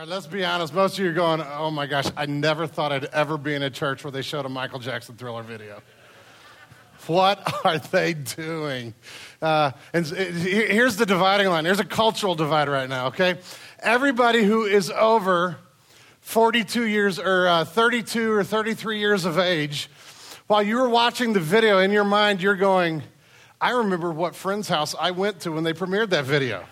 right, let's be honest. Most of you are going, oh my gosh, I never thought I'd ever be in a church where they showed a Michael Jackson Thriller video. What are they doing? Here's the dividing line. There's a cultural divide right now, okay? Everybody who is over 42 years or 32 or 33 years of age, while you were watching the video, in your mind, you're going, I remember what friend's house I went to when they premiered that video.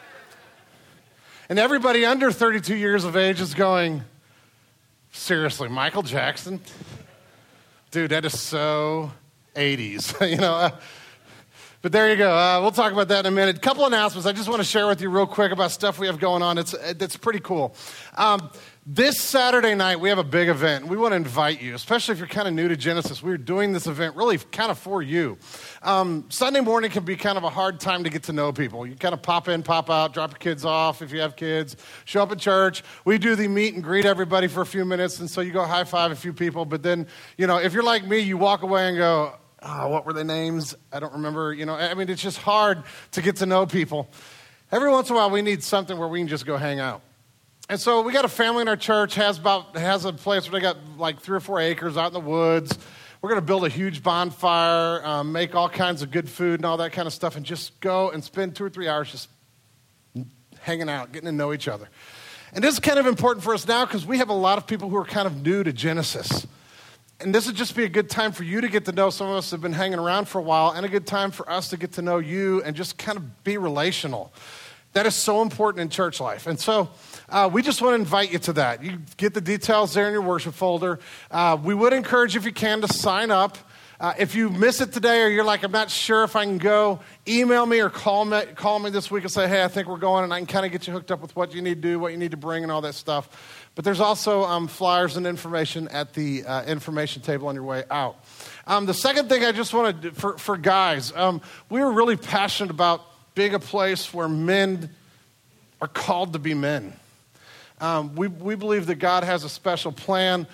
And everybody under 32 years of age is going, seriously, Michael Jackson? Dude, that is so 80s, you know. But there you go. We'll talk about that in a minute. A couple announcements I just want to share with you real quick about stuff we have going on. It's pretty cool. This Saturday night, we have a big event. We want to invite you, especially if you're kind of new to Genesis. We're doing this event really kind of for you. Sunday morning can be kind of a hard time to get to know people. You kind of pop in, pop out, drop your kids off if you have kids, show up at church. We do the meet and greet everybody for a few minutes, and so you go high five a few people. But then, you know, if you're like me, you walk away and go, oh, what were their names? I don't remember. You know, I mean, it's just hard to get to know people. Every once in a while, we need something where we can just go hang out. And so we got a family in our church, has a place where they got like 3 or 4 acres out in the woods. We're going to build a huge bonfire, make all kinds of good food and all that kind of stuff, and just go and spend 2 or 3 hours just hanging out, getting to know each other. And this is kind of important for us now because we have a lot of people who are kind of new to Genesis. And this would just be a good time for you to get to know some of us have been hanging around for a while, and a good time for us to get to know you and just kind of be relational. That is so important in church life. And so we just want to invite you to that. You get the details there in your worship folder. We would encourage you, if you can, to sign up. If you miss it today or you're like, I'm not sure if I can go, email me or call me this week and say, hey, I think we're going, and I can kind of get you hooked up with what you need to do, what you need to bring, and all that stuff. But there's also flyers and information at the information table on your way out. The second thing I just want to do for guys, we were really passionate about being a place where men are called to be men. We believe that God has a special plan.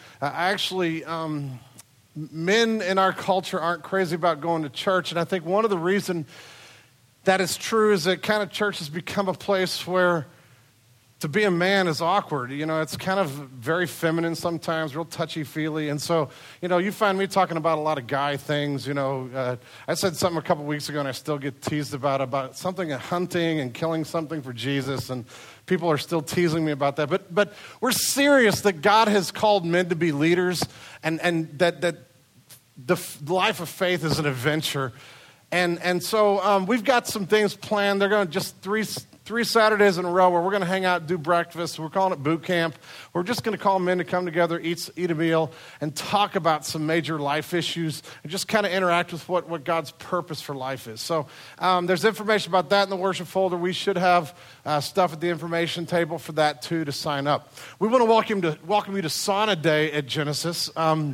Men in our culture aren't crazy about going to church, and I think one of the reasons that is true is that kind of church has become a place where to be a man is awkward. You know, it's kind of very feminine sometimes, real touchy-feely. And so, you know, you find me talking about a lot of guy things. You know, I said something a couple weeks ago, and I still get teased about something, hunting and killing something for Jesus. And people are still teasing me about that. But we're serious that God has called men to be leaders, and that the life of faith is an adventure. And so we've got some things planned. They're going to just three Saturdays in a row where we're going to hang out and do breakfast. We're calling it boot camp. We're just going to call men to come together, eat a meal, and talk about some major life issues and just kind of interact with what God's purpose for life is. So there's information about that in the worship folder. We should have stuff at the information table for that too to sign up. We want to welcome you to Sauna Day at Genesis.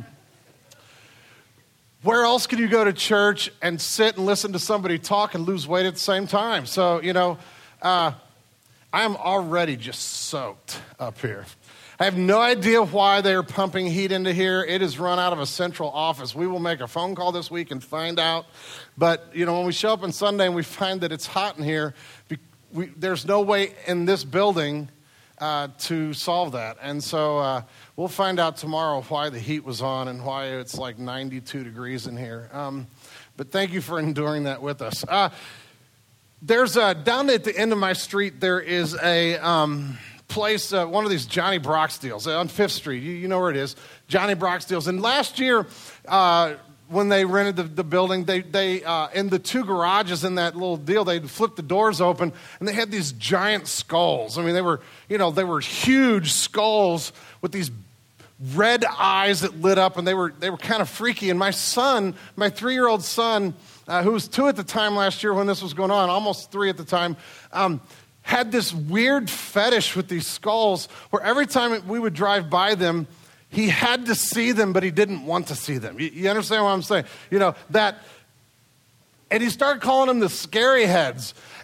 Where else can you go to church and sit and listen to somebody talk and lose weight at the same time? So, you know, I am already just soaked up here. I have no idea why they are pumping heat into here. It is run out of a central office. We will make a phone call this week and find out. But, you know, when we show up on Sunday and we find that it's hot in here, there's no way in this building to solve that. And so we'll find out tomorrow why the heat was on and why it's like 92 degrees in here. But thank you for enduring that with us. There's down at the end of my street, there is a place, one of these Johnny Brock's deals on 5th Street. You know where it is, Johnny Brock's deals. And last year, when they rented the building, they in the 2 garages in that little deal, they flipped the doors open, and they had these giant skulls. I mean, they were huge skulls with these red eyes that lit up, and they were kind of freaky. And my 3-year-old son, who was 2 at the time last year when this was going on, almost 3 at the time, had this weird fetish with these skulls where every time we would drive by them, he had to see them, but he didn't want to see them. You understand what I'm saying? You know, that, and he started calling them the scary heads.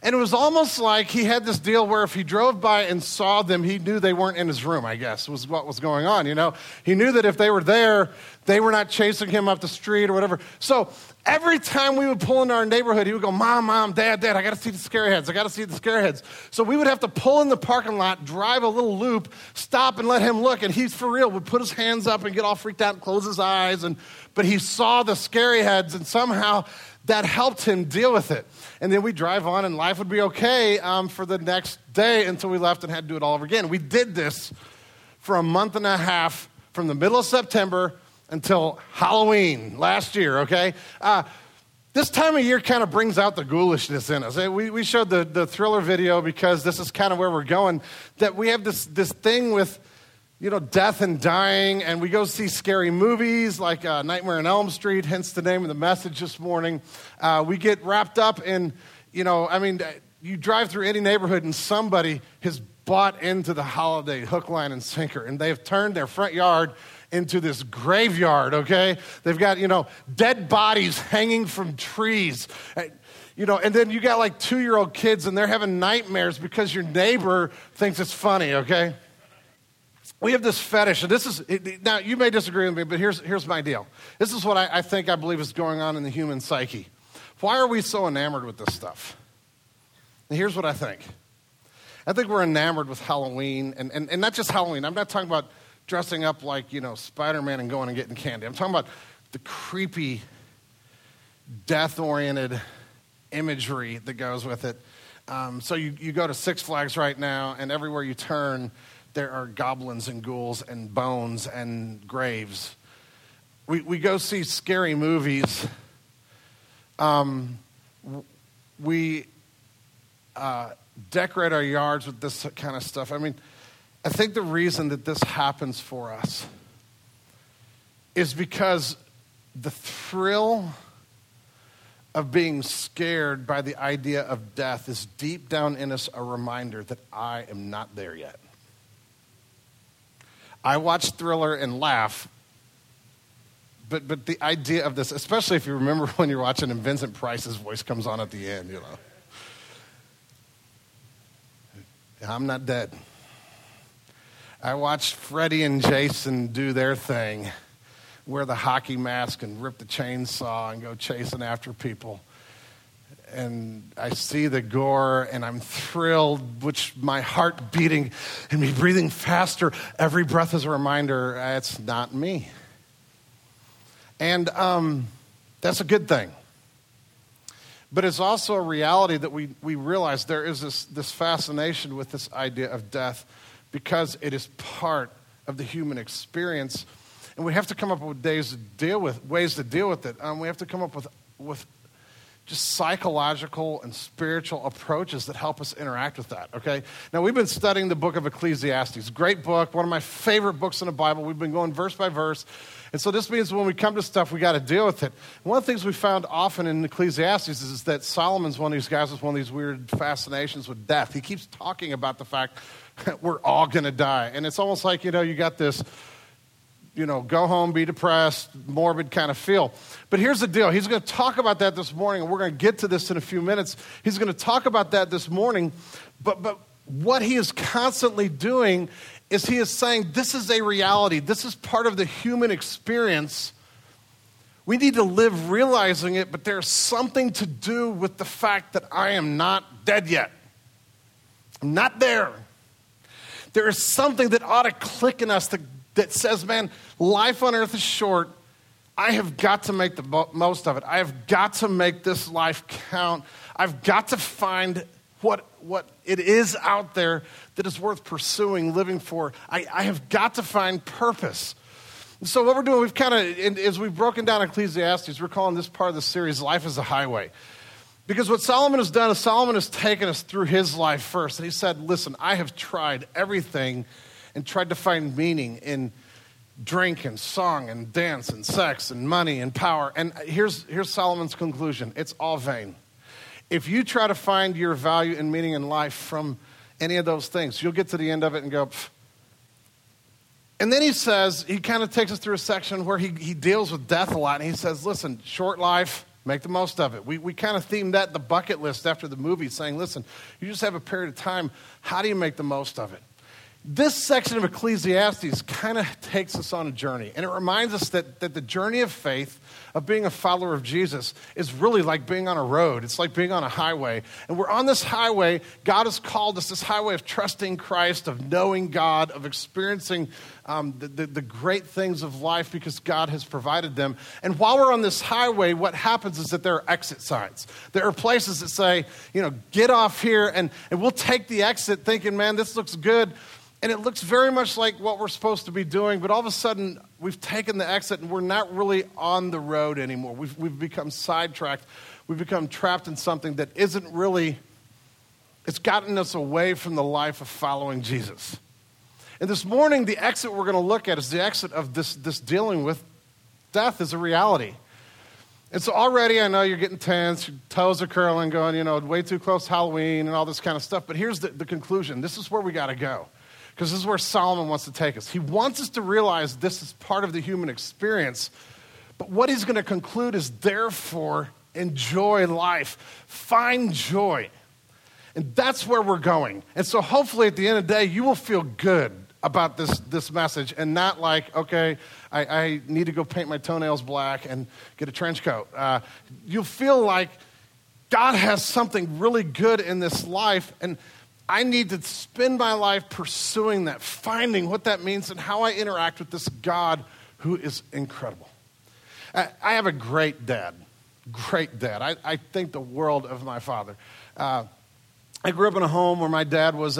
And it was almost like he had this deal where if he drove by and saw them, he knew they weren't in his room, I guess, was what was going on, you know. He knew that if they were there, they were not chasing him up the street or whatever. So every time we would pull into our neighborhood, he would go, Mom, Dad, I got to see the scareheads. I got to see the scareheads. So we would have to pull in the parking lot, drive a little loop, stop and let him look. And he's for real, would put his hands up and get all freaked out and close his eyes. But he saw the scary heads, and somehow that helped him deal with it. And then we'd drive on, and life would be okay for the next day until we left and had to do it all over again. We did this for a month and a half from the middle of September until Halloween last year, okay? This time of year kind of brings out the ghoulishness in us. We showed the Thriller video because this is kind of where we're going, that we have this thing with, you know, death and dying, and we go see scary movies like Nightmare on Elm Street, hence the name of the message this morning. We get wrapped up in, you know, I mean, you drive through any neighborhood and somebody has bought into the holiday hook, line, and sinker, and they've turned their front yard into this graveyard, okay? They've got, you know, dead bodies hanging from trees. You know, and then you got like 2-year-old kids and they're having nightmares because your neighbor thinks it's funny, okay? We have this fetish, and this is, now you may disagree with me, but here's my deal. This is what I believe is going on in the human psyche. Why are we so enamored with this stuff? And here's what I think. I think we're enamored with Halloween, and not just Halloween. I'm not talking about dressing up like, you know, Spider-Man and going and getting candy. I'm talking about the creepy, death-oriented imagery that goes with it. So you go to Six Flags right now, and everywhere you turn, there are goblins and ghouls and bones and graves. We go see scary movies. We decorate our yards with this kind of stuff. I mean, I think the reason that this happens for us is because the thrill of being scared by the idea of death is deep down in us a reminder that I am not there yet. I watch Thriller and laugh, but the idea of this, especially if you remember when you're watching and Vincent Price's voice comes on at the end, you know. I'm not dead. I watched Freddie and Jason do their thing, wear the hockey mask and rip the chainsaw and go chasing after people. And I see the gore, and I'm thrilled, which my heart beating and me breathing faster. Every breath is a reminder, it's not me. And that's a good thing. But it's also a reality that we realize there is this fascination with this idea of death because it is part of the human experience. And we have to come up with ways to deal with it. We have to come up with just psychological and spiritual approaches that help us interact with that, okay? Now, we've been studying the book of Ecclesiastes. Great book, one of my favorite books in the Bible. We've been going verse by verse. And so this means when we come to stuff, we got to deal with it. One of the things we found often in Ecclesiastes is that Solomon's one of these guys with one of these weird fascinations with death. He keeps talking about the fact that we're all going to die. And it's almost like, you know, you got this, you know, go home, be depressed, morbid kind of feel. But here's the deal. He's going to talk about that this morning, and we're going to get to this in a few minutes. He's going to talk about that this morning. But what he is constantly doing is he is saying this is a reality. This is part of the human experience. We need to live realizing it, but there's something to do with the fact that I am not dead yet. I'm not there. There is something that ought to click in us that says, man, life on earth is short. I have got to make the most of it. I have got to make this life count. I've got to find what it is out there that is worth pursuing, living for. I have got to find purpose. So what we're doing, we've kind of, as we've broken down Ecclesiastes, we're calling this part of the series, Life is a Highway. Because what Solomon has done is Solomon has taken us through his life first. And he said, listen, I have tried everything and tried to find meaning in drink and song and dance and sex and money and power. And here's Solomon's conclusion. It's all vain. If you try to find your value and meaning in life from any of those things, you'll get to the end of it and go, pff. And then he says, he kind of takes us through a section where he deals with death a lot. And he says, listen, short life, Make the most of it. We kind of themed that the bucket list after the movie, saying, listen, you just have a period of time. How do you make the most of it? This section of Ecclesiastes kind of takes us on a journey, and it reminds us that the journey of faith, of being a follower of Jesus, is really like being on a road. It's like being on a highway, and we're on this highway. God has called us this highway of trusting Christ, of knowing God, of experiencing the great things of life because God has provided them. And while we're on this highway, what happens is that there are exit signs. There are places that say, get off here, and we'll take the exit thinking, man, this looks good. And it looks very much like what we're supposed to be doing, but all of a sudden, we've taken the exit and we're not really on the road anymore. We've become sidetracked. We've become trapped in something that isn't really, it's gotten us away from the life of following Jesus. And this morning, the exit we're going to look at is the exit of this dealing with death as a reality. And so already I know you're getting tense, your toes are curling, going, way too close to Halloween and all this kind of stuff. But here's the conclusion. This is where we got to go. Because this is where Solomon wants to take us. He wants us to realize this is part of the human experience. But what he's going to conclude is, therefore, enjoy life. Find joy. And that's where we're going. And so hopefully at the end of the day, you will feel good about this message and not like, okay, I need to go paint my toenails black and get a trench coat. You'll feel like God has something really good in this life, and I need to spend my life pursuing that, finding what that means and how I interact with this God who is incredible. I have a great dad. I think the world of my father. I grew up in a home where my dad was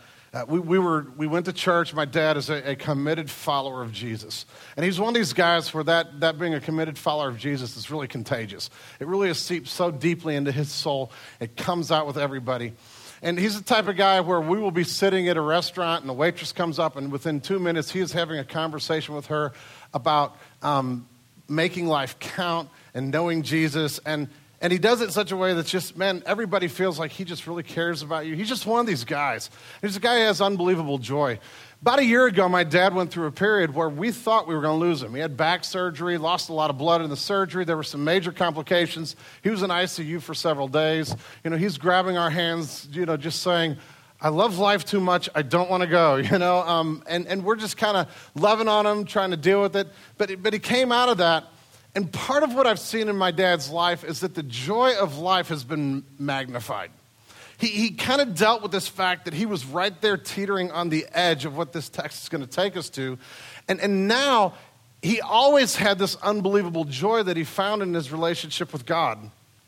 we went to church. My dad is a committed follower of Jesus. And he's one of these guys where that being a committed follower of Jesus is really contagious. It really has seeped so deeply into his soul, it comes out with everybody. And he's the type of guy where we will be sitting at a restaurant and the waitress comes up and within 2 minutes he is having a conversation with her about making life count and knowing Jesus. And he does it in such a way that's just, man, everybody feels like he just really cares about you. He's just one of these guys. He's a guy who has unbelievable joy. About a year ago, my dad went through a period where we thought we were going to lose him. He had back surgery, lost a lot of blood in the surgery. There were some major complications. He was in ICU for several days. He's grabbing our hands, just saying, I love life too much. I don't want to go, and we're just kind of loving on him, trying to deal with it. But he came out of that. And part of what I've seen in my dad's life is that the joy of life has been magnified. He kind of dealt with this fact that he was right there teetering on the edge of what this text is going to take us to. And now he always had this unbelievable joy that he found in his relationship with God.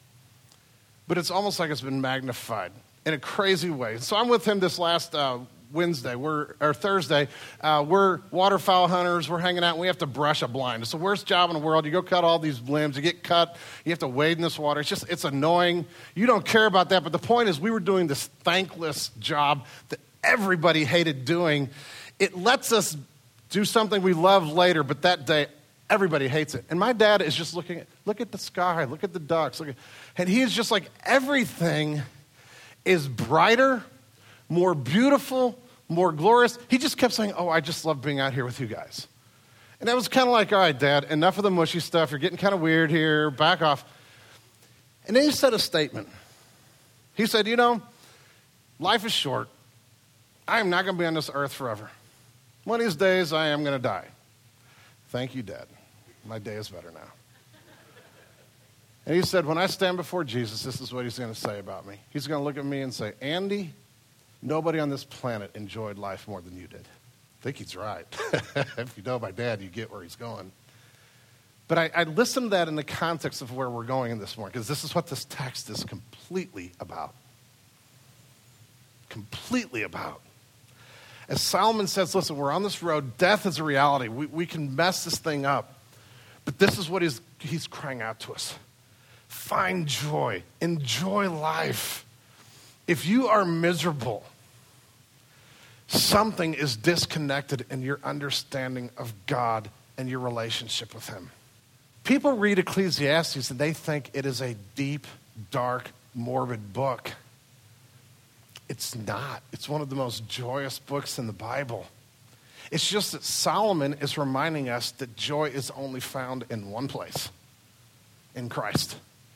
But it's almost like it's been magnified in a crazy way. So I'm with him this last Thursday. We're waterfowl hunters. We're hanging out, and we have to brush a blind. It's the worst job in the world. You go cut all these limbs. You get cut. You have to wade in this water. It's annoying. You don't care about that. But the point is, we were doing this thankless job that everybody hated doing. It lets us do something we love later, but that day, everybody hates it. And my dad is just look at the sky, look at the ducks, and he's just like, everything is brighter, more beautiful, more glorious. He just kept saying, I just love being out here with you guys. And I was kind of like, all right, Dad, enough of the mushy stuff. You're getting kind of weird here. Back off. And then he said a statement. He said, life is short. I am not going to be on this earth forever. One of these days, I am going to die. Thank you, Dad. My day is better now. And he said, when I stand before Jesus, this is what he's going to say about me. He's going to look at me and say, Andy, nobody on this planet enjoyed life more than you did. I think he's right. If you know my dad, you get where he's going. But I listened to that in the context of where we're going in this morning, because this is what this text is completely about. Completely about. As Solomon says, listen, we're on this road. Death is a reality. We can mess this thing up. But this is what he's crying out to us. Find joy. Enjoy life. If you are miserable, something is disconnected in your understanding of God and your relationship with him. People read Ecclesiastes and they think it is a deep, dark, morbid book. It's not. It's one of the most joyous books in the Bible. It's just that Solomon is reminding us that joy is only found in one place, in Christ.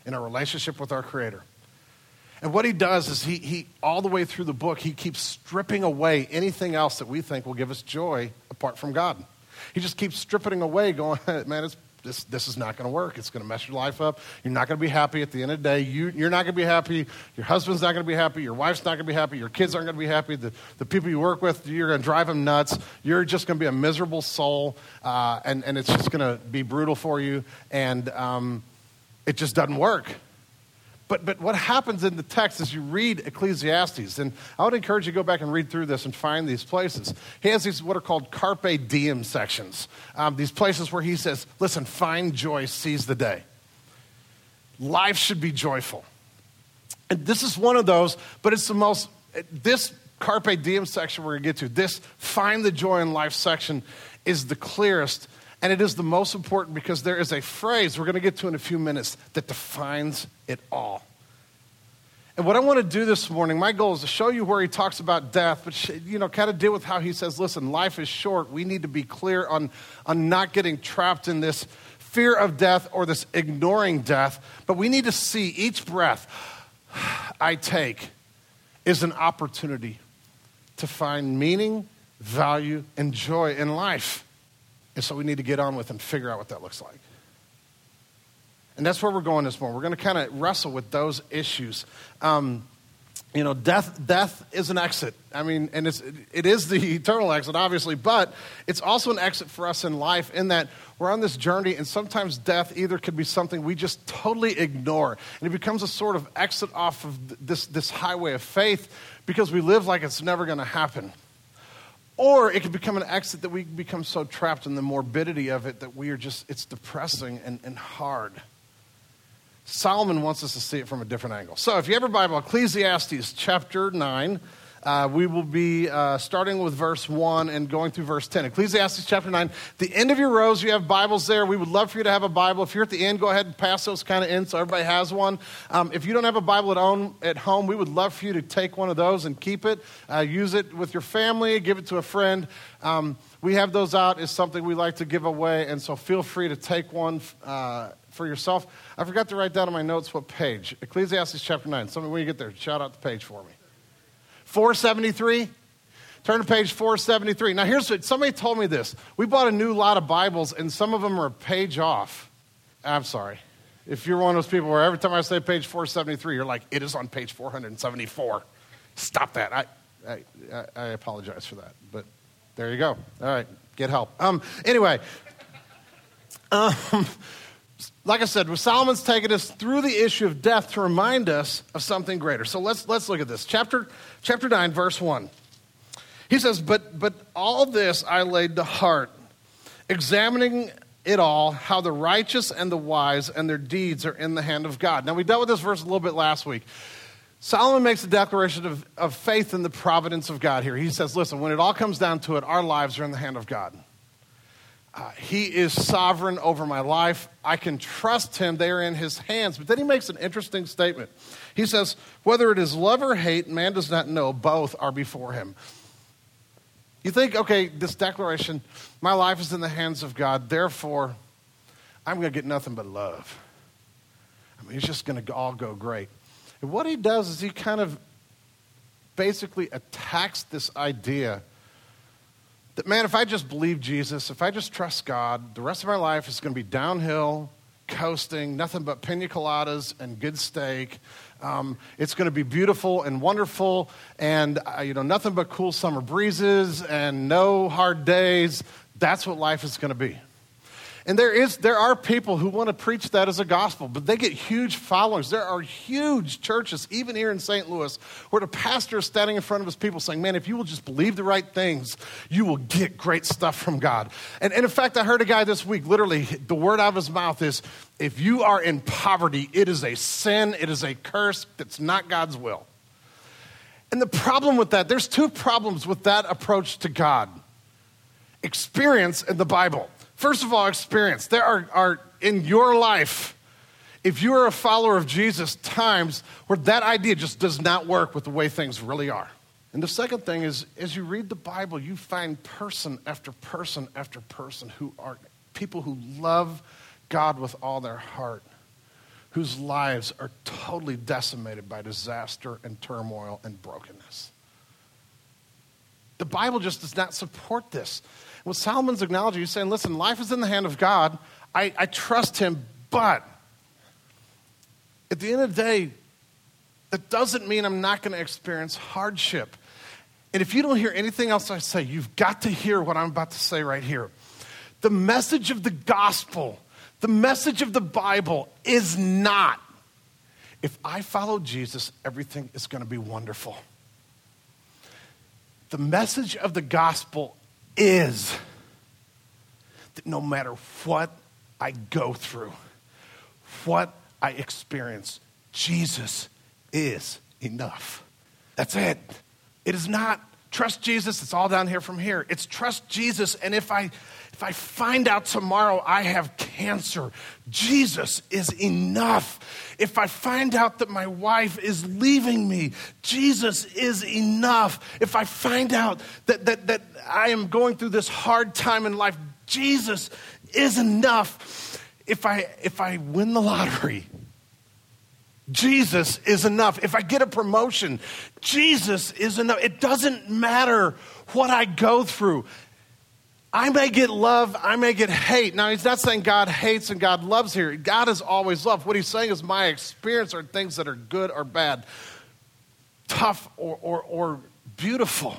in our relationship with our Creator. And what he does is he all the way through the book, he keeps stripping away anything else that we think will give us joy apart from God. He just keeps stripping away, going, man, this is not going to work. It's going to mess your life up. You're not going to be happy at the end of the day. You're not going to be happy. Your husband's not going to be happy. Your wife's not going to be happy. Your kids aren't going to be happy. The people you work with, you're going to drive them nuts. You're just going to be a miserable soul, and it's just going to be brutal for you, and it just doesn't work. But what happens in the text is you read Ecclesiastes, and I would encourage you to go back and read through this and find these places. He has these what are called carpe diem sections, these places where he says, listen, find joy, seize the day. Life should be joyful. And this is one of those, but it's this carpe diem section we're going to get to, this find the joy in life section is the clearest. And it is the most important because there is a phrase we're going to get to in a few minutes that defines it all. And what I want to do this morning, my goal is to show you where he talks about death, but kind of deal with how he says, listen, life is short. We need to be clear on not getting trapped in this fear of death or this ignoring death. But we need to see each breath I take is an opportunity to find meaning, value, and joy in life. And so we need to get on with and figure out what that looks like. And that's where we're going this morning. We're going to kind of wrestle with those issues. Death is an exit. I mean, and it is the eternal exit, obviously, but it's also an exit for us in life in that we're on this journey, and sometimes death either could be something we just totally ignore, and it becomes a sort of exit off of this highway of faith because we live like it's never going to happen. Or it could become an exit that we become so trapped in the morbidity of it that it's depressing and hard. Solomon wants us to see it from a different angle. So if you have your Bible, Ecclesiastes chapter 9, we will be starting with verse 1 and going through verse 10. Ecclesiastes chapter 9. The end of your rows, you have Bibles there. We would love for you to have a Bible. If you're at the end, go ahead and pass those kind of in so everybody has one. If you don't have a Bible at home, we would love for you to take one of those and keep it. Use it with your family. Give it to a friend. We have those out as something we like to give away, and so feel free to take one for yourself. I forgot to write down on my notes what page. Ecclesiastes chapter 9. Somebody, when you get there, shout out the page for me. 473? Turn to page 473. Now here's what, somebody told me this. We bought a new lot of Bibles and some of them are a page off. I'm sorry. If you're one of those people where every time I say page 473, you're like, it is on page 474. Stop that. I apologize for that. But there you go. All right. Get help. Anyway. Like I said, Solomon's taking us through the issue of death to remind us of something greater. So let's look at this. Chapter 9, verse 1. He says, but all this I laid to heart, examining it all, how the righteous and the wise and their deeds are in the hand of God. Now, we dealt with this verse a little bit last week. Solomon makes a declaration of faith in the providence of God here. He says, listen, when it all comes down to it, our lives are in the hand of God. He is sovereign over my life. I can trust him. They are in his hands. But then he makes an interesting statement. He says, whether it is love or hate, man does not know. Both are before him. You think, okay, this declaration, my life is in the hands of God. Therefore, I'm going to get nothing but love. I mean, it's just going to all go great. And what he does is he kind of basically attacks this idea that, man, if I just believe Jesus, if I just trust God, the rest of my life is going to be downhill, coasting, nothing but pina coladas and good steak. It's going to be beautiful and wonderful and, nothing but cool summer breezes and no hard days. That's what life is going to be. And there are people who want to preach that as a gospel, but they get huge followings. There are huge churches, even here in St. Louis, where the pastor is standing in front of his people saying, man, if you will just believe the right things, you will get great stuff from God. And in fact, I heard a guy this week, literally, the word out of his mouth is, if you are in poverty, it is a sin, it is a curse, that's not God's will. And the problem with that, there's two problems with that approach to God. Experience in the Bible. First of all, experience. There are in your life, if you are a follower of Jesus, times where that idea just does not work with the way things really are. And the second thing is, as you read the Bible, you find person after person after person who are people who love God with all their heart, whose lives are totally decimated by disaster and turmoil and brokenness. The Bible just does not support this. What Solomon's acknowledging, he's saying, listen, life is in the hand of God. I trust him, but at the end of the day, that doesn't mean I'm not going to experience hardship. And if you don't hear anything else I say, you've got to hear what I'm about to say right here. The message of the gospel, the message of the Bible is not, if I follow Jesus, everything is going to be wonderful. The message of the gospel is that no matter what I go through, what I experience, Jesus is enough. That's it. It is not trust Jesus, it's all down here from here. It's trust Jesus, and if I find out tomorrow I have cancer, Jesus is enough. If I find out that my wife is leaving me, Jesus is enough. If I find out that I am going through this hard time in life, Jesus is enough. If I win the lottery, Jesus is enough. If I get a promotion, Jesus is enough. It doesn't matter what I go through. I may get love, I may get hate. Now, he's not saying God hates and God loves here. God is always love. What he's saying is my experience are things that are good or bad, tough or beautiful.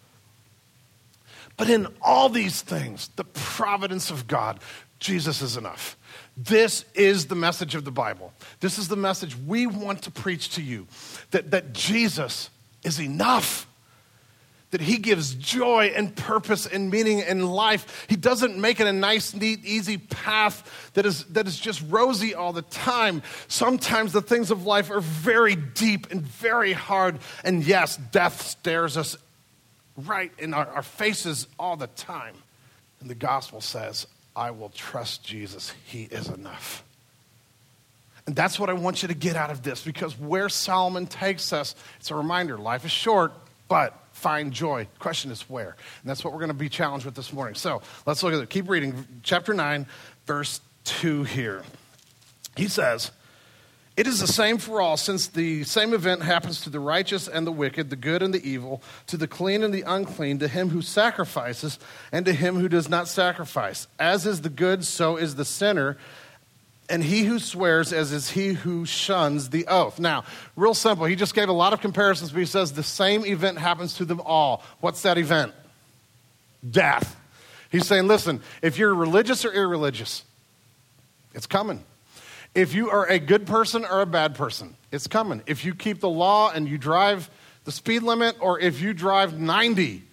But in all these things, the providence of God, Jesus is enough. This is the message of the Bible. This is the message we want to preach to you, that Jesus is enough, that he gives joy and purpose and meaning in life. He doesn't make it a nice, neat, easy path that is just rosy all the time. Sometimes the things of life are very deep and very hard, and yes, death stares us right in our faces all the time. And the gospel says, I will trust Jesus. He is enough. And that's what I want you to get out of this, because where Solomon takes us, it's a reminder, life is short, but find joy. The question is where? And that's what we're going to be challenged with this morning. So let's look at it. Keep reading. Chapter 9, verse 2 here. He says, it is the same for all, since the same event happens to the righteous and the wicked, the good and the evil, to the clean and the unclean, to him who sacrifices and to him who does not sacrifice. As is the good, so is the sinner, and he who swears as is he who shuns the oath. Now, real simple. He just gave a lot of comparisons, but he says the same event happens to them all. What's that event? Death. He's saying, listen, if you're religious or irreligious, it's coming. If you are a good person or a bad person, it's coming. If you keep the law and you drive the speed limit, or if you drive 90,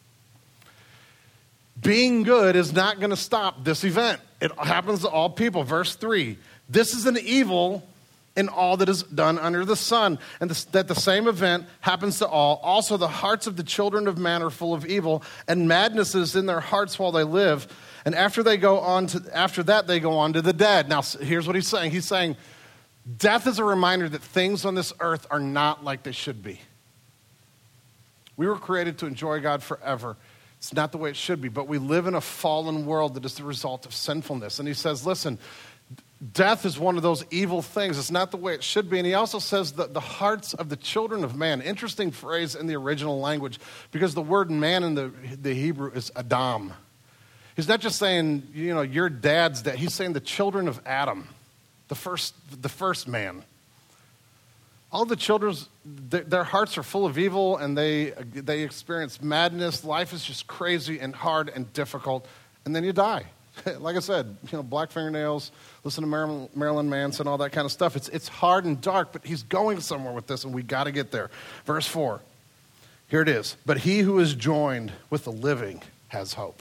being good is not going to stop this event. It happens to all people. Verse 3, this is an evil in all that is done under the sun, and that the same event happens to all. Also, the hearts of the children of man are full of evil, and madness is in their hearts while they live. And after that, they go on to the dead. Now, here's what he's saying. He's saying, death is a reminder that things on this earth are not like they should be. We were created to enjoy God forever. It's not the way it should be, but we live in a fallen world that is the result of sinfulness. And he says, listen, death is one of those evil things. It's not the way it should be. And he also says that the hearts of the children of man, interesting phrase in the original language, because the word man in the Hebrew is Adam. He's not just saying, your dad's dad. He's saying the children of Adam, the first man. All the children, their hearts are full of evil, and they experience madness. Life is just crazy and hard and difficult, and then you die. Like I said, black fingernails, listen to Marilyn Manson, all that kind of stuff. It's hard and dark, but he's going somewhere with this, and we got to get there. Verse 4, here it is. But he who is joined with the living has hope.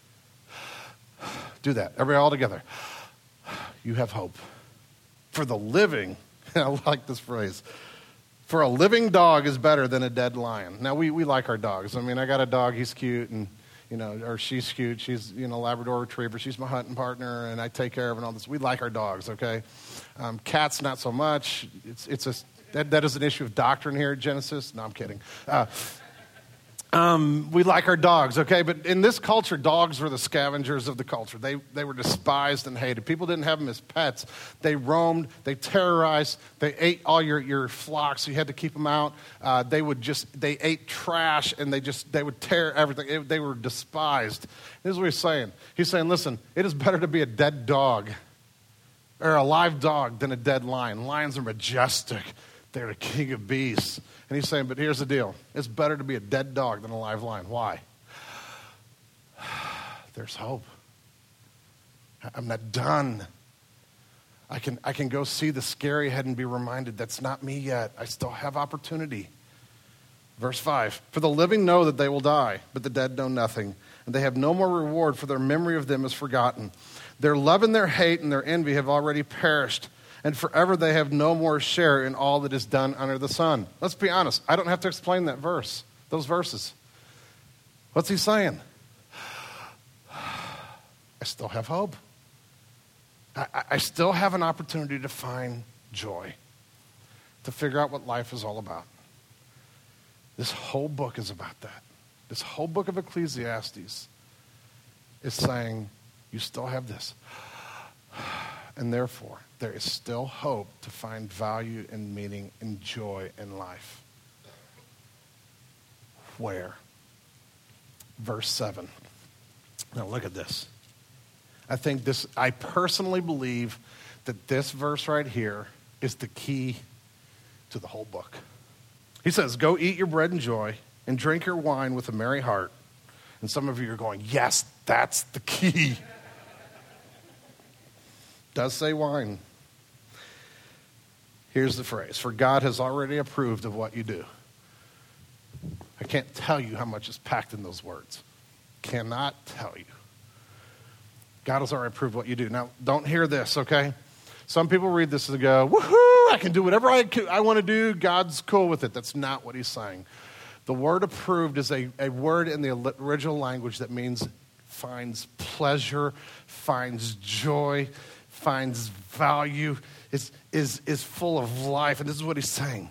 Do that. Everybody all together. You have hope. For the living, I like this phrase, for a living dog is better than a dead lion. Now, we like our dogs. I mean, I got a dog, he's cute, and, or she's cute. She's, Labrador Retriever. She's my hunting partner, and I take care of her and all this. We like our dogs, okay? Cats, not so much. That is an issue of doctrine here at Genesis. No, I'm kidding. We like our dogs, okay? But in this culture, dogs were the scavengers of the culture. They were despised and hated. People didn't have them as pets. They roamed, they terrorized, they ate all your flocks. So you had to keep them out. They ate trash, and they would tear everything. They were despised. This is what he's saying. He's saying, listen, it is better to be a dead dog or a live dog than a dead lion. Lions are majestic. They're the king of beasts. And he's saying, but here's the deal. It's better to be a dead dog than a live lion. Why? There's hope. I'm not done. I can go see the scary ahead and be reminded that's not me yet. I still have opportunity. Verse 5, for the living know that they will die, but the dead know nothing. And they have no more reward, for their memory of them is forgotten. Their love and their hate and their envy have already perished. And forever they have no more share in all that is done under the sun. Let's be honest. I don't have to explain those verses. What's he saying? I still have hope. I still have an opportunity to find joy, to figure out what life is all about. This whole book is about that. This whole book of Ecclesiastes is saying, you still have this. And therefore, there is still hope to find value and meaning and joy in life. Where? Verse 7. Now look at this. I personally believe that this verse right here is the key to the whole book. He says, go eat your bread in joy and drink your wine with a merry heart. And some of you are going, yes, that's the key. Does say wine. Here's the phrase, for God has already approved of what you do. I can't tell you how much is packed in those words. Cannot tell you. God has already approved what you do. Now, don't hear this, okay? Some people read this and go, woohoo, I can do whatever I want to do. God's cool with it. That's not what he's saying. The word approved is a word in the original language that means finds pleasure, finds joy, finds value, is full of life. And this is what he's saying.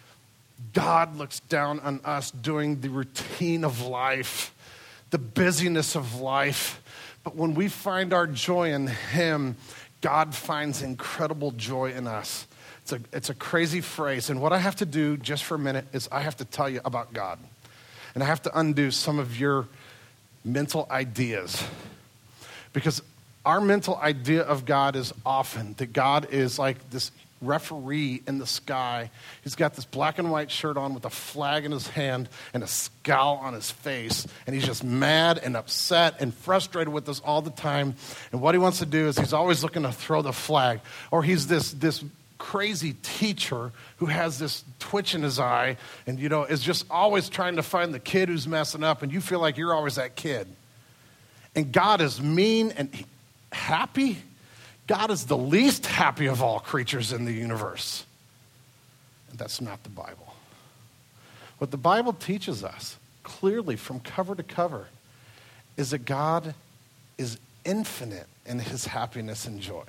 God looks down on us doing the routine of life, the busyness of life. But when we find our joy in him, God finds incredible joy in us. It's a crazy phrase. And what I have to do just for a minute is I have to tell you about God. And I have to undo some of your mental ideas. Because our mental idea of God is often that God is like this referee in the sky. He's got this black and white shirt on with a flag in his hand and a scowl on his face. And he's just mad and upset and frustrated with us all the time. And what he wants to do is he's always looking to throw the flag. Or he's this crazy teacher who has this twitch in his eye and, is just always trying to find the kid who's messing up. And you feel like you're always that kid. And God is mean and happy. God is the least happy of all creatures in the universe. And that's not the Bible. What the Bible teaches us clearly from cover to cover is that God is infinite in his happiness and joy.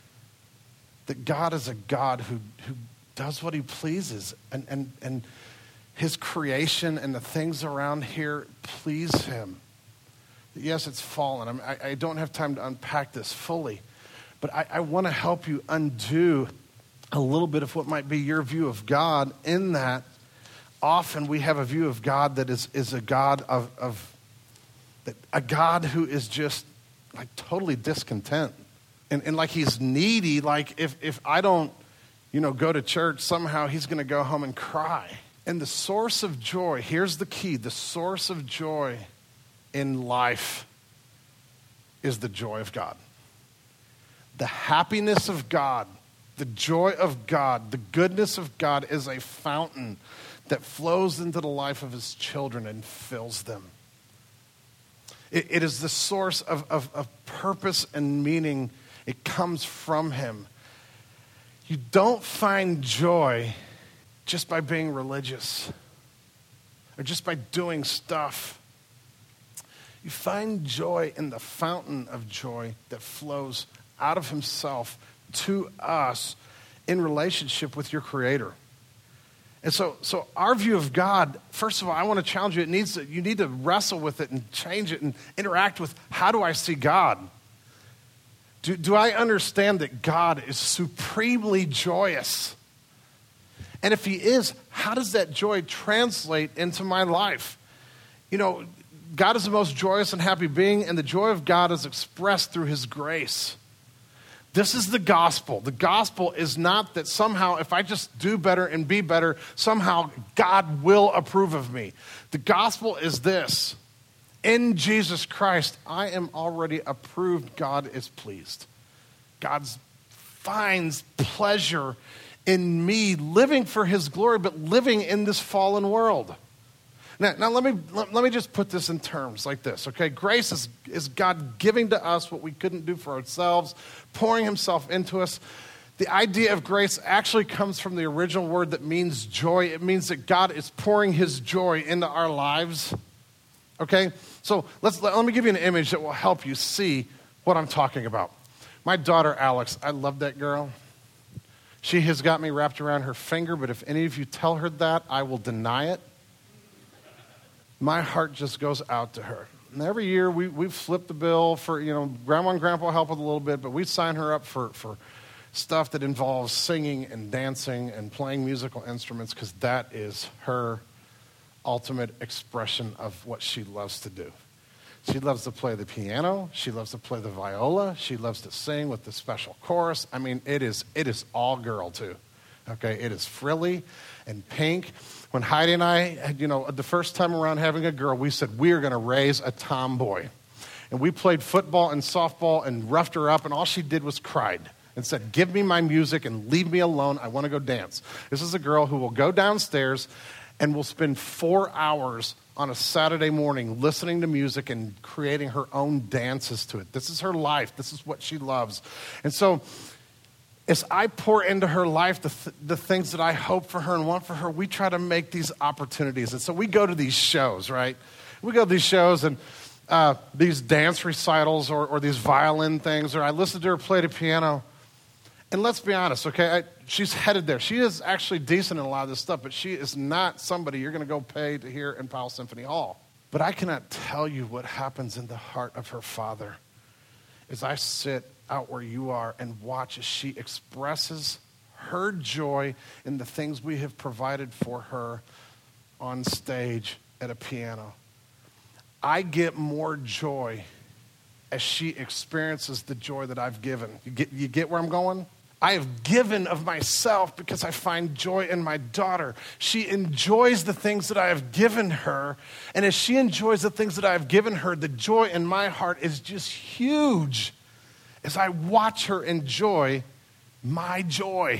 That God is a God who does what he pleases. And his creation and the things around here please him. Yes, it's fallen. I don't have time to unpack this fully. But I want to help you undo a little bit of what might be your view of God, in that often we have a view of God that is a God a God who is just like totally discontent. And like he's needy, like if I don't, go to church, somehow he's going to go home and cry. And the source of joy, here's the key, the source of joy in life is the joy of God. The happiness of God, the joy of God, the goodness of God is a fountain that flows into the life of his children and fills them. It is the source of purpose and meaning. It comes from him. You don't find joy just by being religious or just by doing stuff. You find joy in the fountain of joy that flows out of himself to us in relationship with your Creator. And so our view of God, first of all, I want to challenge you. You need to wrestle with it and change it and interact with, how do I see God? Do I understand that God is supremely joyous? And if he is, how does that joy translate into my life? You know, God is the most joyous and happy being, and the joy of God is expressed through his grace. This is the gospel. The gospel is not that somehow if I just do better and be better, somehow God will approve of me. The gospel is this: in Jesus Christ, I am already approved. God is pleased. God finds pleasure in me living for his glory, but living in this fallen world. Now let me just put this in terms like this, okay? Grace is God giving to us what we couldn't do for ourselves, pouring himself into us. The idea of grace actually comes from the original word that means joy. It means that God is pouring his joy into our lives, okay? So let me give you an image that will help you see what I'm talking about. My daughter, Alex, I love that girl. She has got me wrapped around her finger, but if any of you tell her that, I will deny it. My heart just goes out to her. And every year we flip the bill for, Grandma and Grandpa help with a little bit, but we sign her up for stuff that involves singing and dancing and playing musical instruments, because that is her ultimate expression of what she loves to do. She loves to play the piano. She loves to play the viola. She loves to sing with the special chorus. I mean, it is all girl too. Okay, it is frilly and pink. When Heidi and I, the first time around having a girl, we said we are going to raise a tomboy. And we played football and softball and roughed her up, and all she did was cried and said, "Give me my music and leave me alone. I want to go dance." This is a girl who will go downstairs and will spend 4 hours on a Saturday morning listening to music and creating her own dances to it. This is her life. This is what she loves. And so as I pour into her life the things that I hope for her and want for her, we try to make these opportunities. And so we go to these shows, right? We go to these shows and these dance recitals or these violin things, or I listen to her play the piano. And let's be honest, okay? She's headed there. She is actually decent in a lot of this stuff, but she is not somebody you're going to go pay to hear in Powell Symphony Hall. But I cannot tell you what happens in the heart of her father as I sit out where you are and watch as she expresses her joy in the things we have provided for her on stage at a piano. I get more joy as she experiences the joy that I've given. You get where I'm going? I have given of myself because I find joy in my daughter. She enjoys the things that I have given her, and as she enjoys the things that I have given her, the joy in my heart is just huge as I watch her enjoy my joy.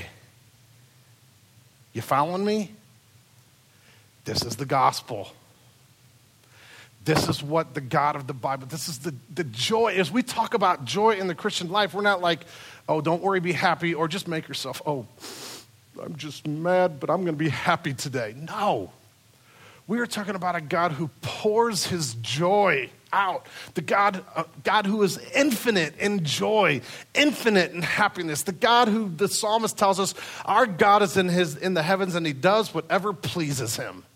You following me? This is the gospel. This is what the God of the Bible, this is the joy. As we talk about joy in the Christian life, we're not like, oh, don't worry, be happy, or just make yourself, oh, I'm just mad, but I'm going to be happy today. No. We are talking about a God who pours his joy out. The God who is infinite in joy, infinite in happiness. The God who the psalmist tells us, our God is in the heavens and he does whatever pleases him.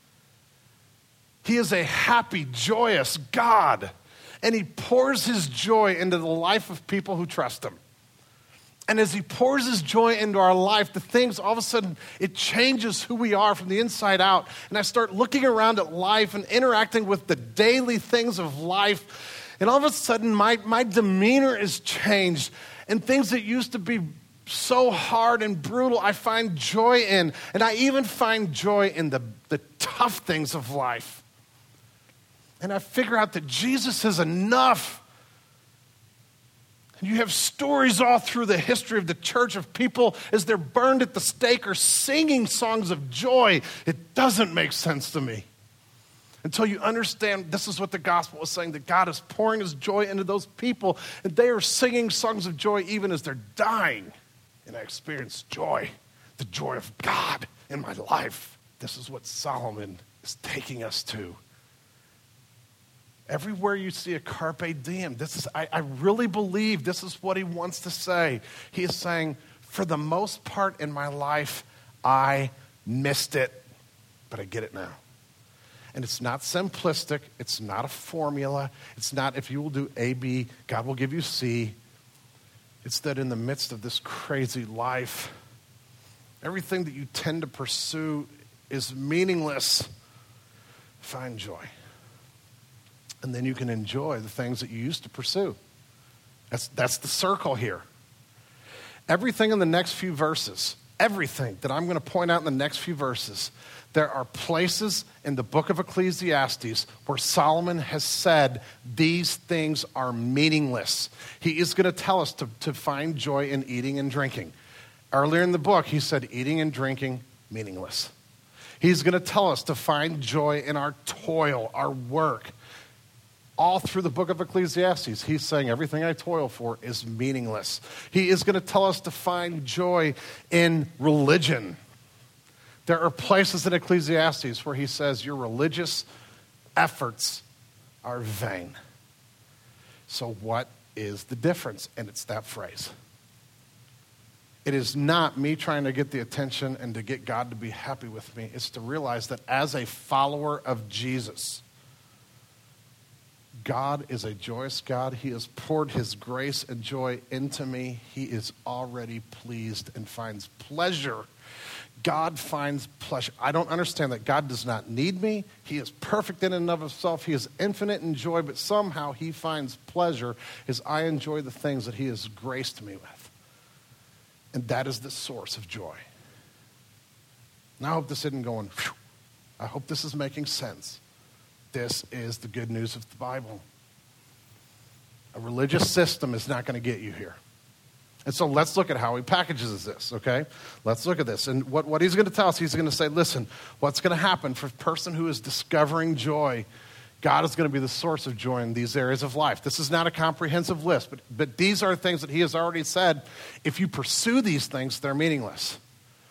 He is a happy, joyous God, and he pours his joy into the life of people who trust him. And as he pours his joy into our life, the things, all of a sudden, it changes who we are from the inside out. And I start looking around at life and interacting with the daily things of life. And all of a sudden, my demeanor is changed. And things that used to be so hard and brutal, I find joy in. And I even find joy in the tough things of life. And I figure out that Jesus is enough. And you have stories all through the history of the church of people as they're burned at the stake or singing songs of joy. It doesn't make sense to me until you understand this is what the gospel is saying, that God is pouring his joy into those people, and they are singing songs of joy even as they're dying. And I experience joy, the joy of God in my life. This is what Solomon is taking us to. Everywhere you see a carpe diem, I really believe this is what he wants to say. He is saying, for the most part in my life, I missed it. but I get it now. And it's not simplistic. It's not a formula. It's not if you will do A, B, God will give you C. It's that in the midst of this crazy life, everything that you tend to pursue is meaningless. Find joy. And then you can enjoy the things that you used to pursue. That's the circle here. Everything in the next few verses, everything that I'm going to point out in the next few verses, there are places in the book of Ecclesiastes where Solomon has said these things are meaningless. He is going to tell us to find joy in eating and drinking. Earlier in the book, he said eating and drinking, meaningless. He's going to tell us to find joy in our toil, our work. All through the book of Ecclesiastes, he's saying everything I toil for is meaningless. He is going to tell us to find joy in religion. There are places in Ecclesiastes where he says your religious efforts are vain. So what is the difference? And it's that phrase. It is not me trying to get the attention and to get God to be happy with me. It's to realize that as a follower of Jesus, God is a joyous God. He has poured his grace and joy into me. He is already pleased and finds pleasure. God finds pleasure. I don't understand that. God does not need me. He is perfect in and of himself. He is infinite in joy, but somehow he finds pleasure as I enjoy the things that he has graced me with. And that is the source of joy. Now I hope this isn't going, whew. I hope this is making sense. This is the good news of the Bible. A religious system is not going to get you here. And so let's look at how he packages this, okay? Let's look at this. And what he's going to tell us, he's going to say, listen, what's going to happen for a person who is discovering joy? God is going to be the source of joy in these areas of life. This is not a comprehensive list, but these are things that he has already said. If you pursue these things, they're meaningless.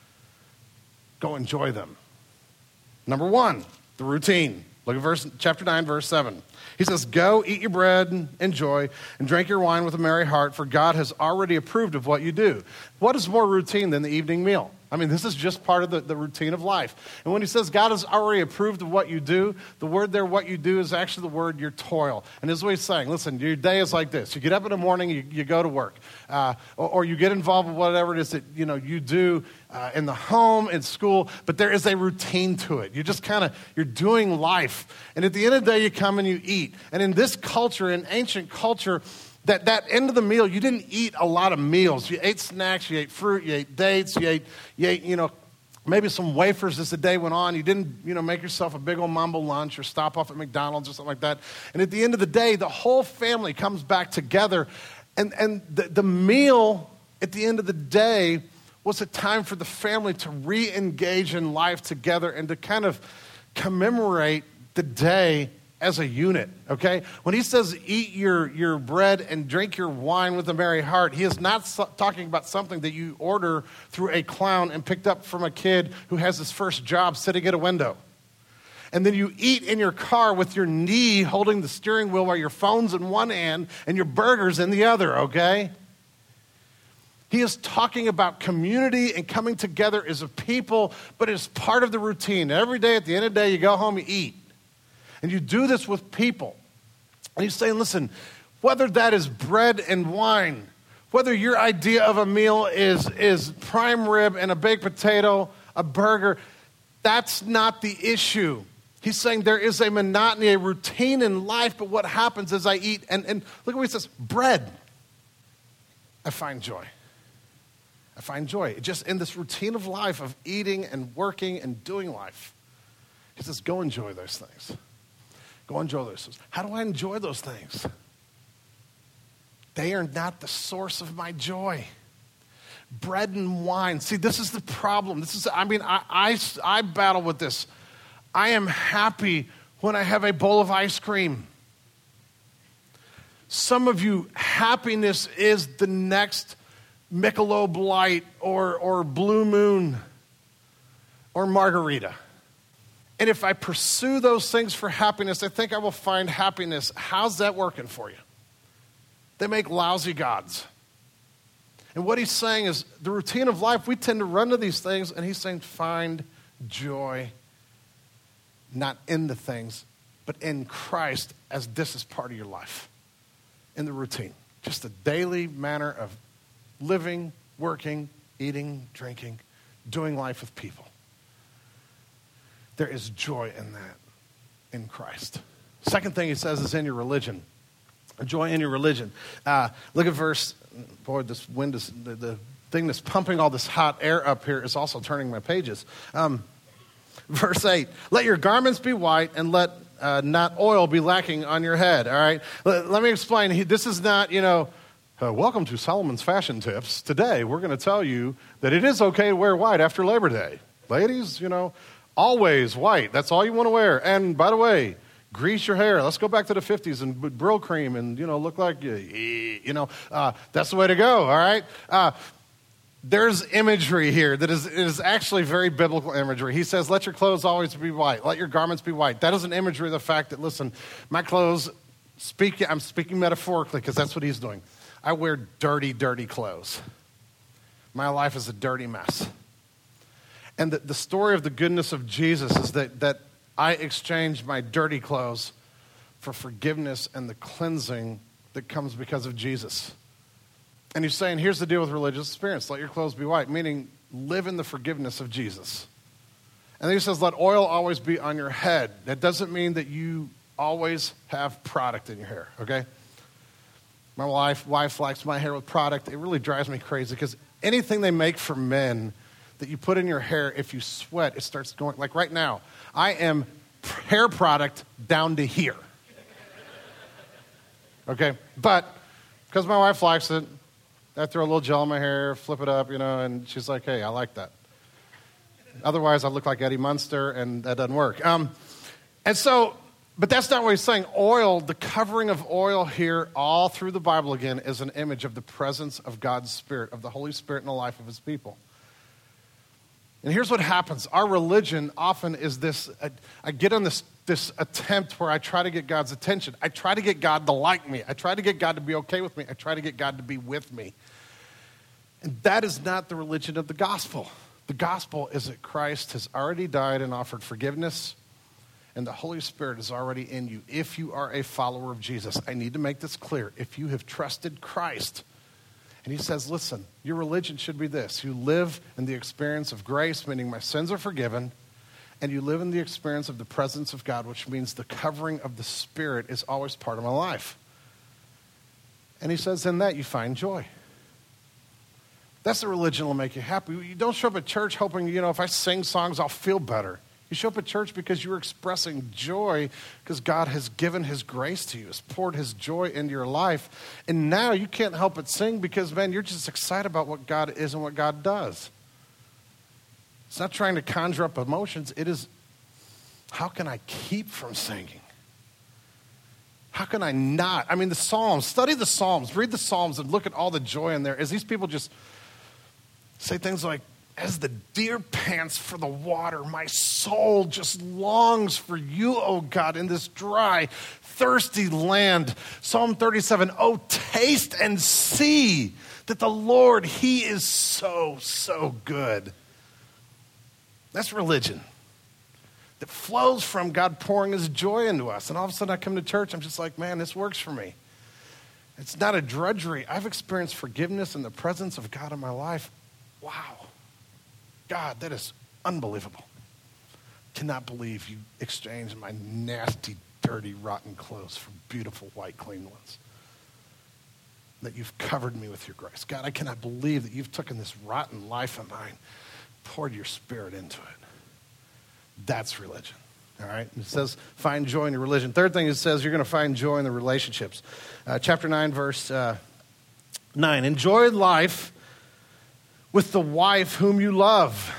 Go enjoy them. Number one, the routine. Look at chapter 9, verse 7. He says, go, eat your bread, and enjoy, and drink your wine with a merry heart, for God has already approved of what you do. What is more routine than the evening meal? I mean, this is just part of the routine of life. And when he says God has already approved of what you do, the word there, what you do, is actually the word your toil. And this is what he's saying. Listen, your day is like this. You get up in the morning, you go to work. Or you get involved with whatever it is that you do in the home, in school. But there is a routine to it. You're doing life. And at the end of the day, you come and you eat. And in this culture, in ancient culture, that end of the meal, you didn't eat a lot of meals. You ate snacks, you ate fruit, you ate dates, you ate maybe some wafers as the day went on. You didn't, make yourself a big old mambo lunch or stop off at McDonald's or something like that. And at the end of the day, the whole family comes back together. And the meal at the end of the day was a time for the family to re-engage in life together and to kind of commemorate the day as a unit, okay? When he says eat your bread and drink your wine with a merry heart, he is not talking about something that you order through a clown and picked up from a kid who has his first job sitting at a window. And then you eat in your car with your knee holding the steering wheel while your phone's in one hand and your burger's in the other, okay? He is talking about community and coming together as a people, but it's part of the routine. Every day at the end of the day, you go home, you eat. And you do this with people. And he's saying, listen, whether that is bread and wine, whether your idea of a meal is prime rib and a baked potato, a burger, that's not the issue. He's saying there is a monotony, a routine in life, but what happens as I eat, and look at what he says, bread, I find joy. I find joy. Just in this routine of life of eating and working and doing life. He says, go enjoy those things. Go enjoy those things. How do I enjoy those things? They are not the source of my joy. Bread and wine. See, this is the problem. I battle with this. I am happy when I have a bowl of ice cream. Some of you, happiness is the next Michelob Light or Blue Moon or margarita. And if I pursue those things for happiness, I think I will find happiness. How's that working for you? They make lousy gods. And what he's saying is the routine of life, we tend to run to these things, and he's saying find joy not in the things, but in Christ as this is part of your life, in the routine. Just a daily manner of living, working, eating, drinking, doing life with people. There is joy in that, in Christ. Second thing he says is in your religion. Joy in your religion. Look at verse, boy, this wind is, the thing that's pumping all this hot air up here is also turning my pages. Verse 8, let your garments be white and let not oil be lacking on your head, all right? Let me explain. This is not, welcome to Solomon's Fashion Tips. Today, we're going to tell you that it is okay to wear white after Labor Day. Ladies, always white. That's all you want to wear. And by the way, grease your hair. Let's go back to the 50s and Brill cream and, look like, that's the way to go, all right? There's imagery here that is actually very biblical imagery. He says, let your clothes always be white. Let your garments be white. That is an imagery of the fact that, listen, my clothes, I'm speaking metaphorically because that's what he's doing. I wear dirty, dirty clothes. My life is a dirty mess. And the story of the goodness of Jesus is that I exchange my dirty clothes for forgiveness and the cleansing that comes because of Jesus. And he's saying, here's the deal with religious experience. Let your clothes be white, meaning live in the forgiveness of Jesus. And then he says, let oil always be on your head. That doesn't mean that you always have product in your hair, okay? My wife likes my hair with product. It really drives me crazy because anything they make for men that you put in your hair, if you sweat, it starts going, like right now, I am hair product down to here. Okay? But because my wife likes it, I throw a little gel in my hair, flip it up, and she's like, hey, I like that. Otherwise, I look like Eddie Munster, and that doesn't work. But that's not what he's saying. Oil, the covering of oil here all through the Bible again is an image of the presence of God's Spirit, of the Holy Spirit in the life of his people. And here's what happens. Our religion often is this, I get on this attempt where I try to get God's attention. I try to get God to like me. I try to get God to be okay with me. I try to get God to be with me. And that is not the religion of the gospel. The gospel is that Christ has already died and offered forgiveness, and the Holy Spirit is already in you. If you are a follower of Jesus, I need to make this clear. If you have trusted Christ, and he says, listen, your religion should be this. You live in the experience of grace, meaning my sins are forgiven, and you live in the experience of the presence of God, which means the covering of the Spirit is always part of my life. And he says, in that you find joy. That's the religion that will make you happy. You don't show up at church hoping, if I sing songs, I'll feel better. You show up at church because you're expressing joy because God has given his grace to you, has poured his joy into your life. And now you can't help but sing because, man, you're just excited about what God is and what God does. It's not trying to conjure up emotions. It is, how can I keep from singing? How can I not? I mean, the Psalms, study the Psalms, read the Psalms and look at all the joy in there. As these people just say things like, as the deer pants for the water, my soul just longs for you, O God, in this dry, thirsty land. Psalm 37, oh, taste and see that the Lord, he is so, so good. That's religion that flows from God pouring his joy into us. And all of a sudden I come to church, I'm just like, man, this works for me. It's not a drudgery. I've experienced forgiveness in the presence of God in my life. Wow. God, that is unbelievable. Cannot believe you exchanged my nasty, dirty, rotten clothes for beautiful, white, clean ones. That you've covered me with your grace. God, I cannot believe that you've taken this rotten life of mine, poured your Spirit into it. That's religion. All right? It says, find joy in your religion. Third thing it says, you're going to find joy in the relationships. Chapter 9, verse 9. Enjoy life with the wife whom you love.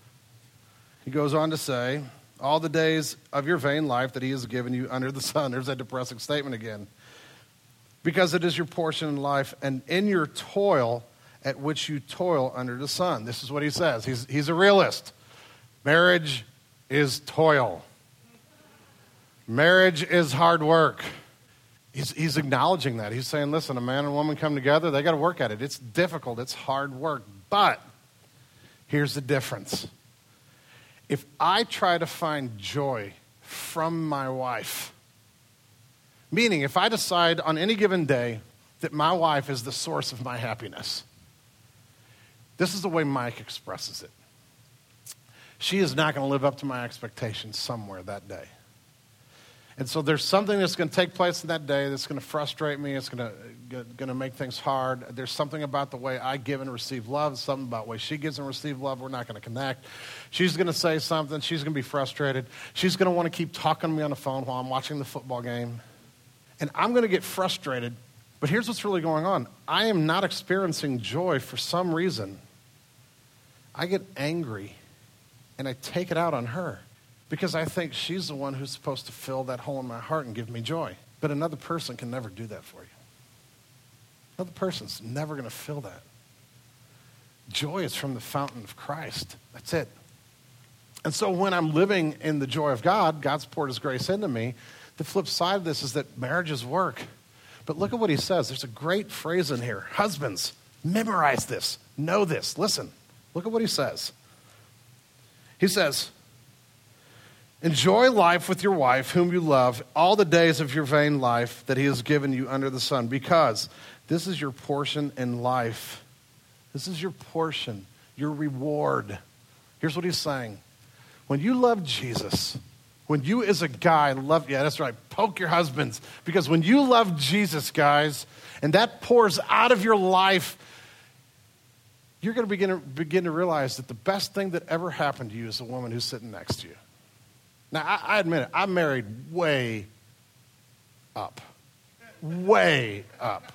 He goes on to say, all the days of your vain life that he has given you under the sun. There's that depressing statement again. Because it is your portion in life and in your toil at which you toil under the sun. This is what he says. He's a realist. Marriage is toil. Marriage is hard work. He's acknowledging that. He's saying, listen, a man and a woman come together, they got to work at it. It's difficult. It's hard work. But here's the difference. If I try to find joy from my wife. Meaning, if I decide on any given day that my wife is the source of my happiness, this is the way Mike expresses it. She is not going to live up to my expectations somewhere that day. And so there's something that's going to take place in that day that's going to frustrate me. It's going to make things hard. There's something about the way I give and receive love, something about the way she gives and receives love. We're not going to connect. She's going to say something. She's going to be frustrated. She's going to want to keep talking to me on the phone while I'm watching the football game. And I'm going to get frustrated. But here's what's really going on. I am not experiencing joy for some reason. I get angry, and I take it out on her because I think she's the one who's supposed to fill that hole in my heart and give me joy. But another person can never do that for you. Another person's never going to fill that. Joy is from the fountain of Christ. That's it. And so when I'm living in the joy of God, God's poured his grace into me, the flip side of this is that marriages work. But look at what he says. There's a great phrase in here. Husbands, memorize this. Know this. Listen. Look at what he says. He says, enjoy life with your wife, whom you love, all the days of your vain life that he has given you under the sun, because this is your portion in life. This is your portion, your reward. Here's what he's saying. When you love Jesus, when you as a guy love, yeah, that's right, poke your husbands. Because when you love Jesus, guys, and that pours out of your life, you're going to begin to realize that the best thing that ever happened to you is the woman who's sitting next to you. Now, I admit it, I'm married way up. Way up.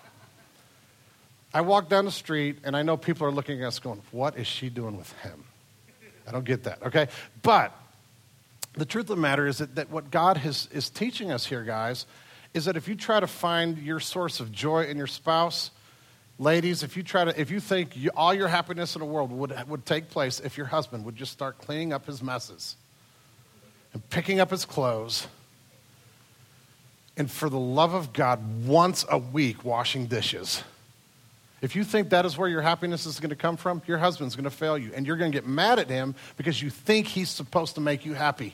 I walk down the street, and I know people are looking at us going, what is she doing with him? I don't get that, okay? But the truth of the matter is that what God is teaching us here, guys, is that if you try to find your source of joy in your spouse, ladies, if you think all your happiness in the world would take place if your husband would just start cleaning up his messes and picking up his clothes and for the love of God, once a week washing dishes. If you think that is where your happiness is going to come from, your husband's going to fail you. And you're going to get mad at him because you think he's supposed to make you happy.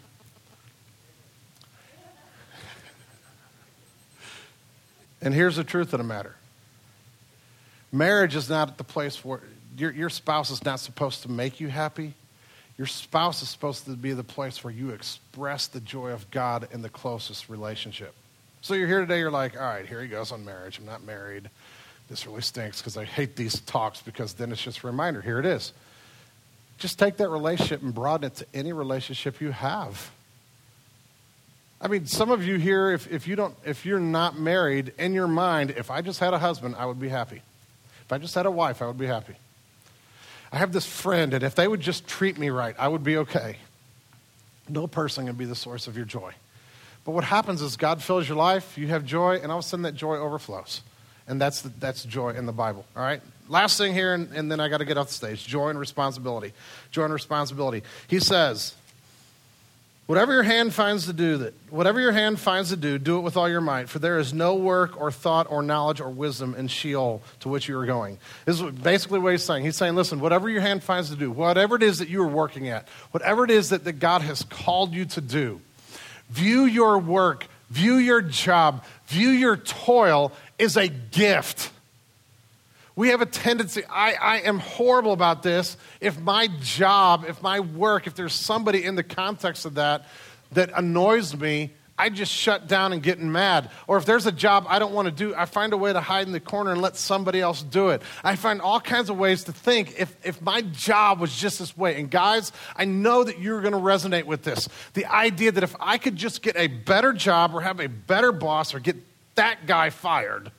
And here's the truth of the matter. Marriage is not the place where your spouse is not supposed to make you happy. Your spouse is supposed to be the place where you express the joy of God in the closest relationship. So you're here today, you're like, all right, here he goes on marriage. I'm not married. This really stinks because I hate these talks because then it's just a reminder. Here it is. Just take that relationship and broaden it to any relationship you have. I mean, some of you here, if you're not married, in your mind, if I just had a husband, I would be happy. If I just had a wife, I would be happy. I have this friend, and if they would just treat me right, I would be okay. No person can be the source of your joy. But what happens is God fills your life, you have joy, and all of a sudden that joy overflows. And that's joy in the Bible, all right? Last thing here, and then I got to get off the stage. Joy and responsibility. Joy and responsibility. He says, whatever your hand finds to do, do it with all your might, for there is no work or thought or knowledge or wisdom in Sheol to which you are going. This is basically what he's saying. He's saying, listen, whatever your hand finds to do, whatever it is that you are working at, whatever it is that God has called you to do, view your work, view your job, view your toil is a gift. We have a tendency, I am horrible about this. If my job, if my work, if there's somebody in the context of that annoys me, I just shut down and get mad. Or if there's a job I don't want to do, I find a way to hide in the corner and let somebody else do it. I find all kinds of ways to think if my job was just this way. And guys, I know that you're going to resonate with this. The idea that if I could just get a better job or have a better boss or get that guy fired,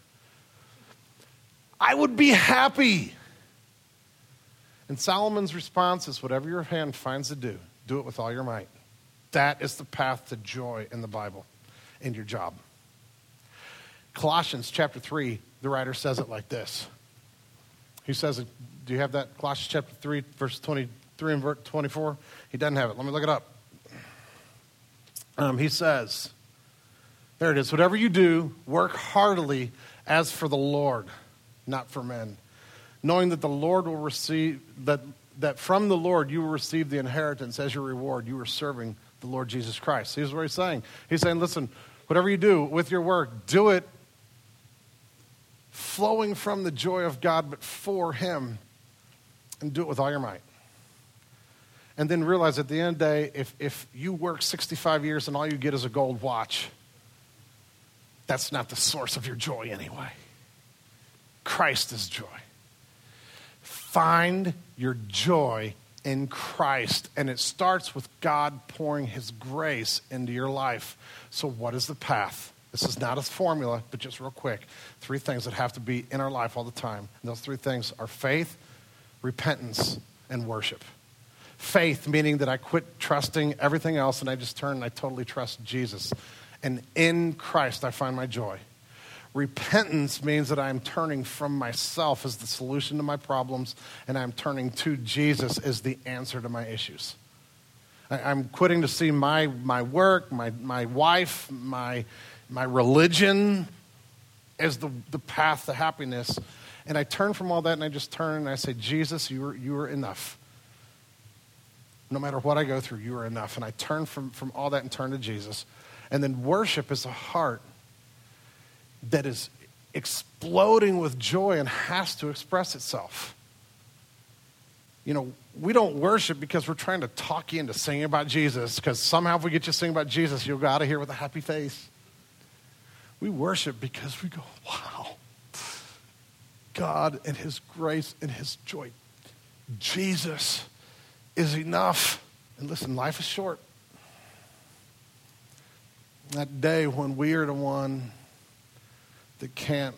I would be happy. And Solomon's response is, whatever your hand finds to do it with all your might. That is the path to joy in the Bible, in your job. Colossians chapter 3, the writer says it like this. He says, do you have that? Colossians chapter 3, verse 23 and verse 24? He doesn't have it. Let me look it up. He says, there it is. Whatever you do, work heartily as for the Lord, not for men, knowing that the Lord will receive, that from the Lord you will receive the inheritance as your reward. You are serving the Lord Jesus Christ. Here's what he's saying. He's saying, listen, whatever you do with your work, do it flowing from the joy of God, but for him, and do it with all your might. And then realize at the end of the day, if you work 65 years and all you get is a gold watch, that's not the source of your joy anyway. Christ is joy. Find your joy in Christ. And it starts with God pouring his grace into your life. So what is the path? This is not a formula, but just real quick. 3 things that have to be in our life all the time. And those 3 things are faith, repentance, and worship. Faith, meaning that I quit trusting everything else and I just turn and I totally trust Jesus. And in Christ, I find my joy. Repentance means that I'm turning from myself as the solution to my problems, and I'm turning to Jesus as the answer to my issues. I'm quitting to see my work, my wife, my religion as the path to happiness. And I turn from all that and I just turn and I say, Jesus, you are enough. No matter what I go through, you are enough. And I turn from all that and turn to Jesus. And then worship is a heart that is exploding with joy and has to express itself. You know, we don't worship because we're trying to talk you into singing about Jesus, because somehow if we get you singing about Jesus, you'll go out of here with a happy face. We worship because we go, wow, God and his grace and his joy. Jesus is enough. And listen, life is short. That day when we are the one that can't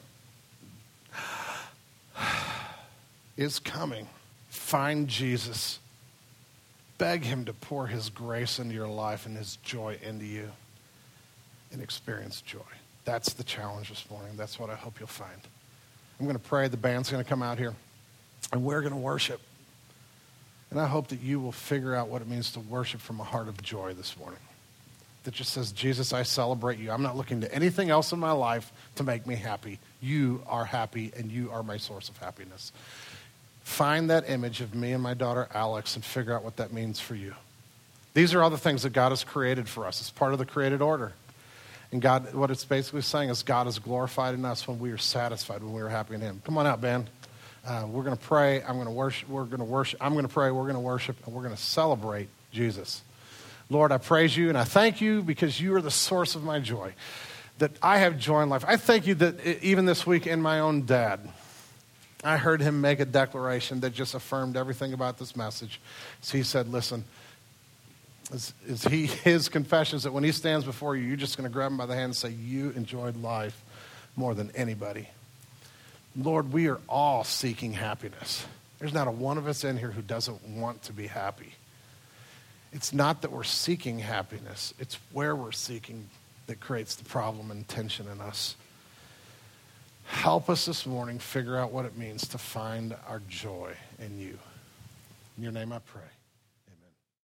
is coming. Find Jesus. Beg him to pour his grace into your life and his joy into you, and experience joy. That's the challenge this morning. That's what I hope you'll find. I'm going to pray. The band's going to come out here, and we're going to worship. And I hope that you will figure out what it means to worship from a heart of joy this morning. That just says, Jesus, I celebrate you. I'm not looking to anything else in my life to make me happy. You are happy, and you are my source of happiness. Find that image of me and my daughter Alex and figure out what that means for you. These are all the things that God has created for us. It's part of the created order. And God, what it's basically saying is God is glorified in us when we are satisfied, when we are happy in him. Come on out, band. We're going to pray. I'm going to worship. We're going to worship. I'm going to pray. We're going to worship. And we're going to celebrate Jesus. Lord, I praise you and I thank you because you are the source of my joy, that I have joy in life. I thank you that even this week in my own dad, I heard him make a declaration that just affirmed everything about this message. So he said, listen, his confession is that when he stands before you, you're just going to grab him by the hand and say, you enjoyed life more than anybody. Lord, we are all seeking happiness. There's not a one of us in here who doesn't want to be happy. It's not that we're seeking happiness. It's where we're seeking that creates the problem and tension in us. Help us this morning figure out what it means to find our joy in you. In your name I pray.